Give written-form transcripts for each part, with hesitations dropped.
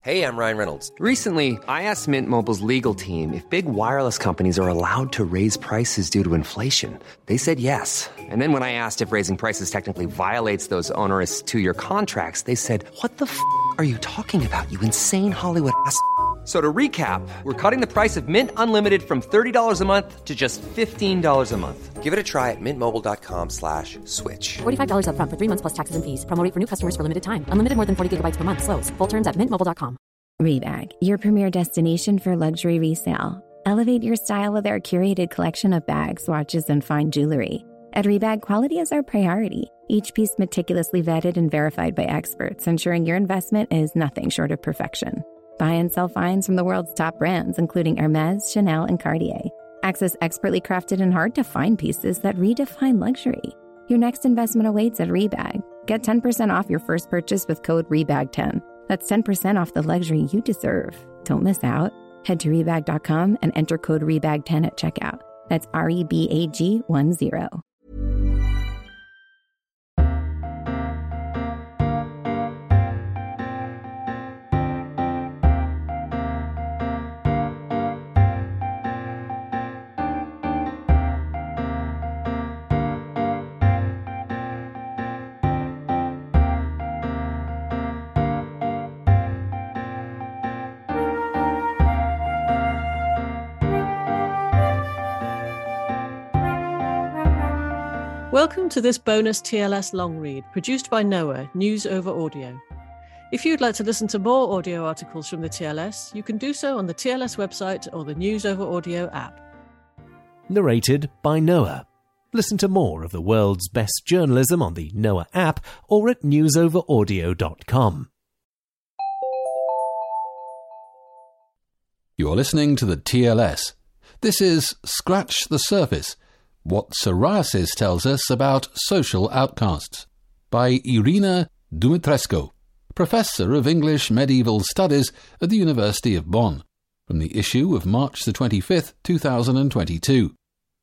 Hey, I'm Ryan Reynolds. Recently, I asked Mint Mobile's legal team if big wireless companies are allowed to raise prices due to inflation. They said yes. And then when I asked if raising prices technically violates those onerous two-year contracts, they said, "What the f*** are you talking about, you insane Hollywood ass?" So to recap, we're cutting the price of Mint Unlimited from $30 a month to just $15 a month. Give it a try at mintmobile.com/switch. $45 up front for 3 months plus taxes and fees. Promo rate for new customers for limited time. Unlimited more than 40 gigabytes per month. Slows full terms at mintmobile.com. Rebag, your premier destination for luxury resale. Elevate your style with our curated collection of bags, watches, and fine jewelry. At Rebag, quality is our priority. Each piece meticulously vetted and verified by experts, ensuring your investment is nothing short of perfection. Buy and sell finds from the world's top brands, including Hermès, Chanel, and Cartier. Access expertly crafted and hard-to-find pieces that redefine luxury. Your next investment awaits at Rebag. Get 10% off your first purchase with code REBAG10. That's 10% off the luxury you deserve. Don't miss out. Head to Rebag.com and enter code REBAG10 at checkout. That's REBAG10. Welcome to this bonus TLS long read, produced by Noah, News Over Audio. If you'd like to listen to more audio articles from the TLS, you can do so on the TLS website or the News Over Audio app. Narrated by Noah. Listen to more of the world's best journalism on the Noah app or at newsoveraudio.com. You're listening to the TLS. This is Scratch the Surface, What Psoriasis Tells Us About Social Outcasts, by Irina Dumitrescu, Professor of English Medieval Studies at the University of Bonn, from the issue of March the 25th, 2022.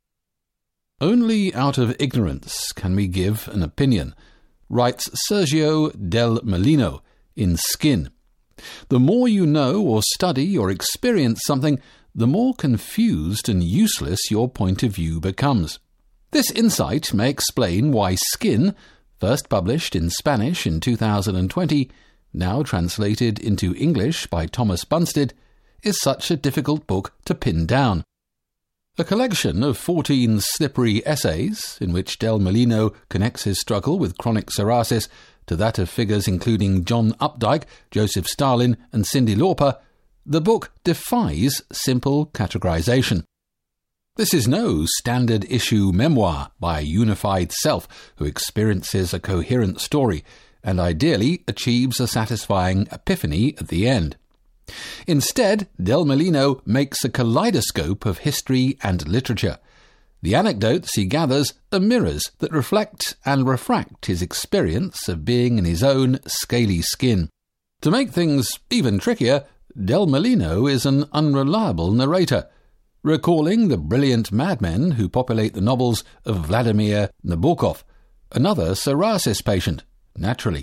Only out of ignorance can we give an opinion, writes Sergio Del Molino in Skin. The more you know or study or experience something, the more confused and useless your point of view becomes. This insight may explain why Skin, first published in Spanish in 2020, now translated into English by Thomas Bunstead, is such a difficult book to pin down. A collection of 14 slippery essays, in which Del Molino connects his struggle with chronic psoriasis to that of figures including John Updike, Joseph Stalin and Cyndi Lauper, the book defies simple categorization. This is no standard issue memoir by a unified self who experiences a coherent story and ideally achieves a satisfying epiphany at the end. Instead, Del Molino makes a kaleidoscope of history and literature. The anecdotes he gathers are mirrors that reflect and refract his experience of being in his own scaly skin. To make things even trickier, Del Molino is an unreliable narrator, recalling the brilliant madmen who populate the novels of Vladimir Nabokov, another psoriasis patient, naturally.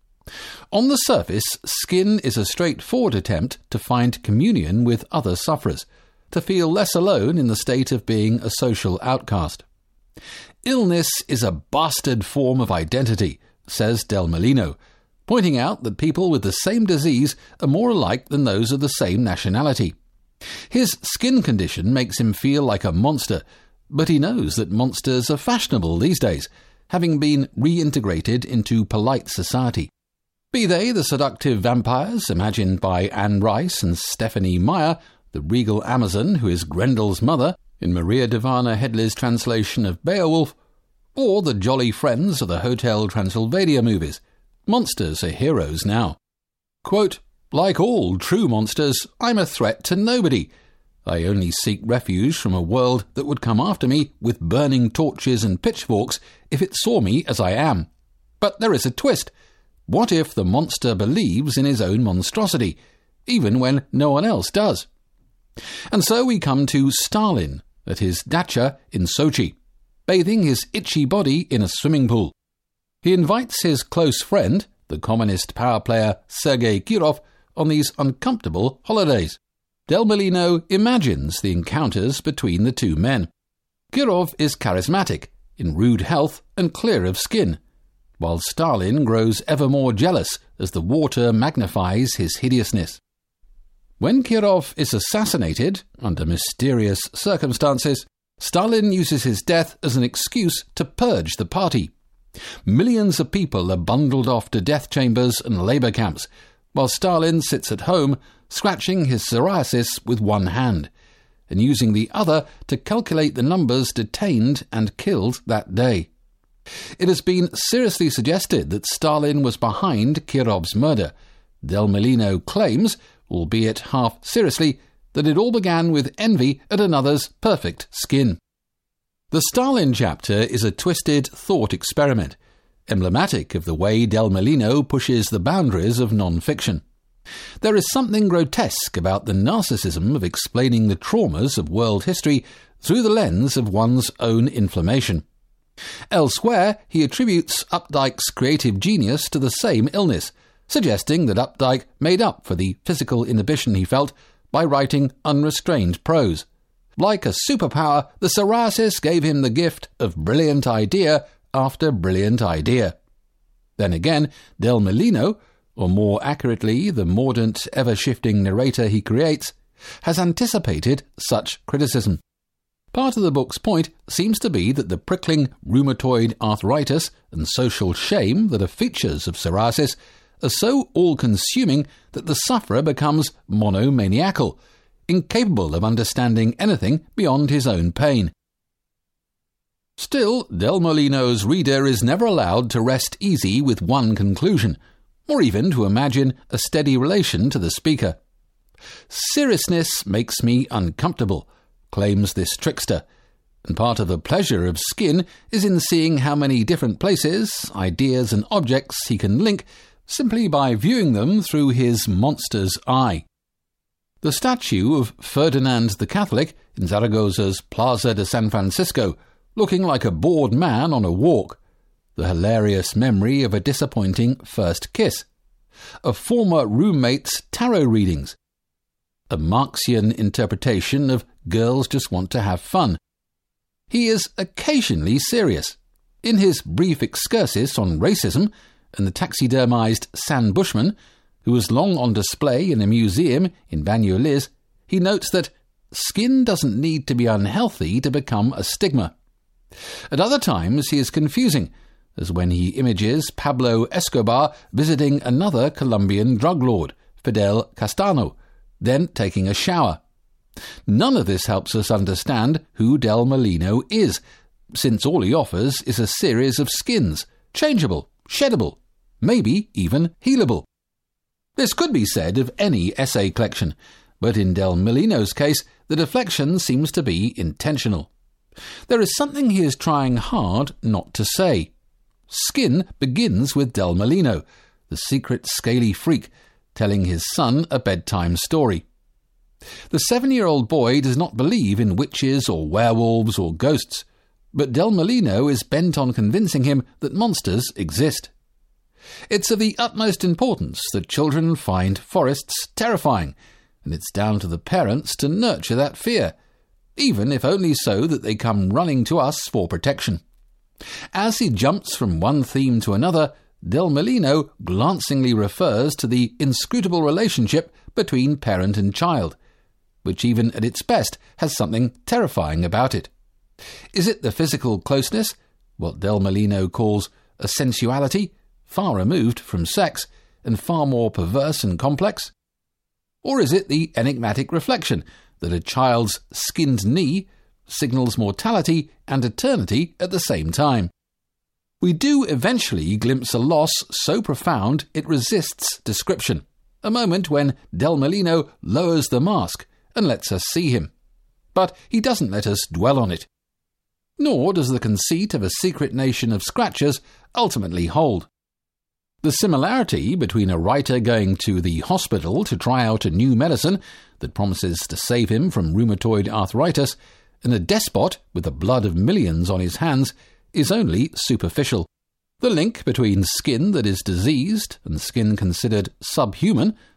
On the surface, Skin is a straightforward attempt to find communion with other sufferers, to feel less alone in the state of being a social outcast. Illness is a bastard form of identity, says Del Molino, pointing out that people with the same disease are more alike than those of the same nationality. His skin condition makes him feel like a monster, but he knows that monsters are fashionable these days, having been reintegrated into polite society. Be they the seductive vampires imagined by Anne Rice and Stephanie Meyer, the regal Amazon who is Grendel's mother in Maria Dvana Headley's translation of Beowulf, or the jolly friends of the Hotel Transylvania movies. Monsters are heroes now. Quote, "Like all true monsters, I'm a threat to nobody. I only seek refuge from a world that would come after me with burning torches and pitchforks if it saw me as I am. But there is a twist. What if the monster believes in his own monstrosity, even when no one else does?" And so we come to Stalin at his dacha in Sochi, bathing his itchy body in a swimming pool. He invites his close friend, the communist power player Sergei Kirov, on these uncomfortable holidays. Del Molino imagines the encounters between the two men. Kirov is charismatic, in rude health and clear of skin, while Stalin grows ever more jealous as the water magnifies his hideousness. When Kirov is assassinated, under mysterious circumstances, Stalin uses his death as an excuse to purge the party. Millions of people are bundled off to death chambers and labour camps, while Stalin sits at home scratching his psoriasis with one hand, and using the other to calculate the numbers detained and killed that day. It has been seriously suggested that Stalin was behind Kirov's murder. Del Molino claims, albeit half seriously, that it all began with envy at another's perfect skin. The Stalin chapter is a twisted thought experiment, emblematic of the way Del Molino pushes the boundaries of non-fiction. There is something grotesque about the narcissism of explaining the traumas of world history through the lens of one's own inflammation. Elsewhere, he attributes Updike's creative genius to the same illness, suggesting that Updike made up for the physical inhibition he felt by writing unrestrained prose. Like a superpower, the psoriasis gave him the gift of brilliant idea after brilliant idea. Then again, Del Molino, or more accurately, the mordant, ever-shifting narrator he creates, has anticipated such criticism. Part of the book's point seems to be that the prickling rheumatoid arthritis and social shame that are features of psoriasis are so all-consuming that the sufferer becomes monomaniacal, incapable of understanding anything beyond his own pain. Still, Del Molino's reader is never allowed to rest easy with one conclusion, or even to imagine a steady relation to the speaker. Seriousness makes me uncomfortable, claims this trickster, and part of the pleasure of Skin is in seeing how many different places, ideas and objects he can link simply by viewing them through his monster's eye. The statue of Ferdinand the Catholic in Zaragoza's Plaza de San Francisco, looking like a bored man on a walk, the hilarious memory of a disappointing first kiss, a former roommate's tarot readings, a Marxian interpretation of girls just want to have fun. He is occasionally serious. In his brief excursus on racism and the taxidermized San Bushman, who was long on display in a museum in Banyulis, he notes that skin doesn't need to be unhealthy to become a stigma. At other times he is confusing, as when he images Pablo Escobar visiting another Colombian drug lord, Fidel Castano, then taking a shower. None of this helps us understand who Del Molino is, since all he offers is a series of skins, changeable, sheddable, maybe even healable. This could be said of any essay collection, but in Del Molino's case, the deflection seems to be intentional. There is something he is trying hard not to say. Skin begins with Del Molino, the secret scaly freak, telling his son a bedtime story. The 7-year-old boy does not believe in witches or werewolves or ghosts, but Del Molino is bent on convincing him that monsters exist. It's of the utmost importance that children find forests terrifying, and it's down to the parents to nurture that fear, even if only so that they come running to us for protection. As he jumps from one theme to another, Del Molino glancingly refers to the inscrutable relationship between parent and child, which even at its best has something terrifying about it. Is it the physical closeness, what Del Molino calls a sensuality, far removed from sex and far more perverse and complex? Or is it the enigmatic reflection that a child's skinned knee signals mortality and eternity at the same time? We do eventually glimpse a loss so profound it resists description, a moment when Del Molino lowers the mask and lets us see him. But he doesn't let us dwell on it. Nor does the conceit of a secret nation of scratchers ultimately hold. The similarity between a writer going to the hospital to try out a new medicine that promises to save him from rheumatoid arthritis and a despot with the blood of millions on his hands is only superficial. The link between skin that is diseased and skin considered subhuman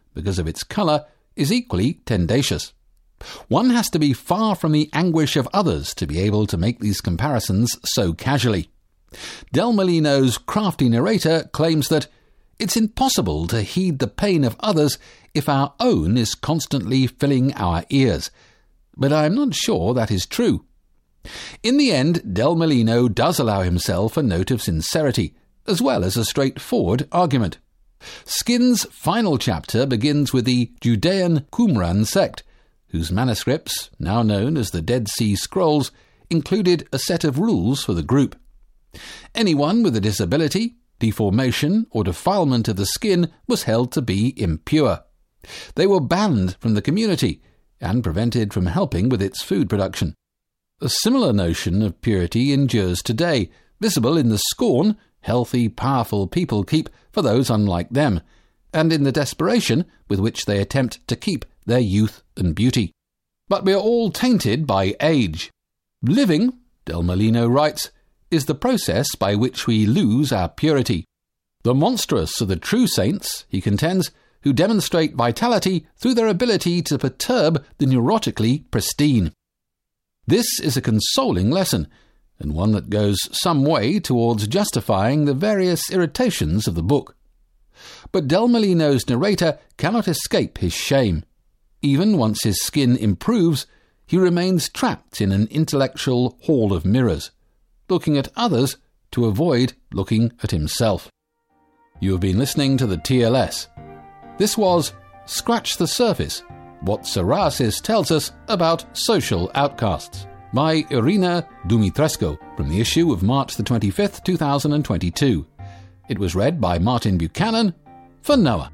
because of its colour, is equally tendacious. One has to be far from the anguish of others to be able to make these comparisons so casually. Del Molino's crafty narrator claims that it's impossible to heed the pain of others if our own is constantly filling our ears. But I'm not sure that is true. In the end, Del Molino does allow himself a note of sincerity, as well as a straightforward argument. Skin's final chapter begins with the Judean Qumran sect, whose manuscripts, now known as the Dead Sea Scrolls, included a set of rules for the group. Anyone with a disability, deformation, or defilement of the skin was held to be impure. They were banned from the community and prevented from helping with its food production. A similar notion of purity endures today, visible in the scorn healthy, powerful people keep for those unlike them, and in the desperation with which they attempt to keep their youth and beauty. But we are all tainted by age. Living, Del Molino writes, is the process by which we lose our purity. The monstrous are the true saints, he contends, who demonstrate vitality through their ability to perturb the neurotically pristine. This is a consoling lesson, and one that goes some way towards justifying the various irritations of the book. But Del Molino's narrator cannot escape his shame. Even once his skin improves, he remains trapped in an intellectual hall of mirrors, looking at others to avoid looking at himself. You have been listening to the TLS. This was Scratch the Surface, What Psoriasis Tells Us About Social Outcasts, by Irina Dumitrescu, from the issue of March the 25th, 2022. It was read by Martin Buchanan for Noah.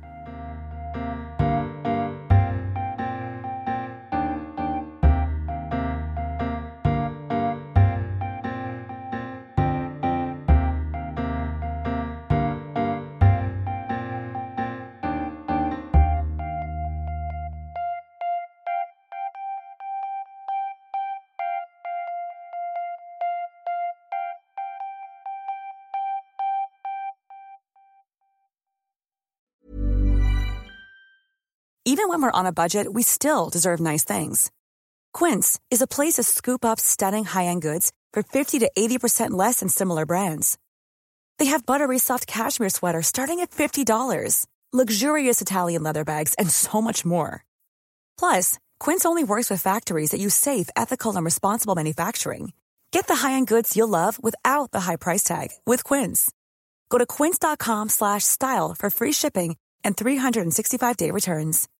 Even when we're on a budget, we still deserve nice things. Quince is a place to scoop up stunning high-end goods for 50 to 80% less than similar brands. They have buttery soft cashmere sweaters starting at $50, luxurious Italian leather bags, and so much more. Plus, Quince only works with factories that use safe, ethical, and responsible manufacturing. Get the high-end goods you'll love without the high price tag with Quince. Go to quince.com/style for free shipping and 365-day returns.